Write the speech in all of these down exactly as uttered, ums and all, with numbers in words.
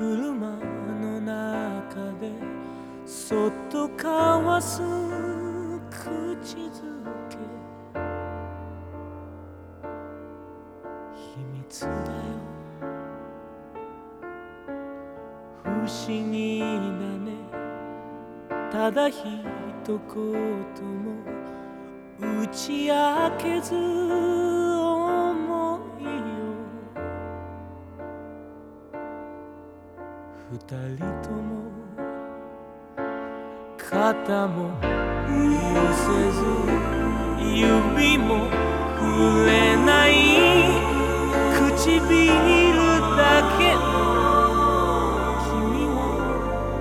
車の中でそっと交わす口づけ秘密だよ不思議だねただ一言も打ち明けず思いを二人とも肩も寄せず指も触れない唇だけの君も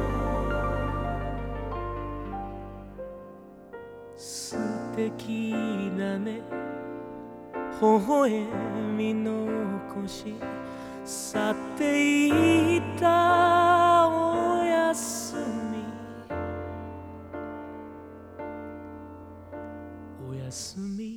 素敵だね微笑み残し去っていったおやすみおやすみ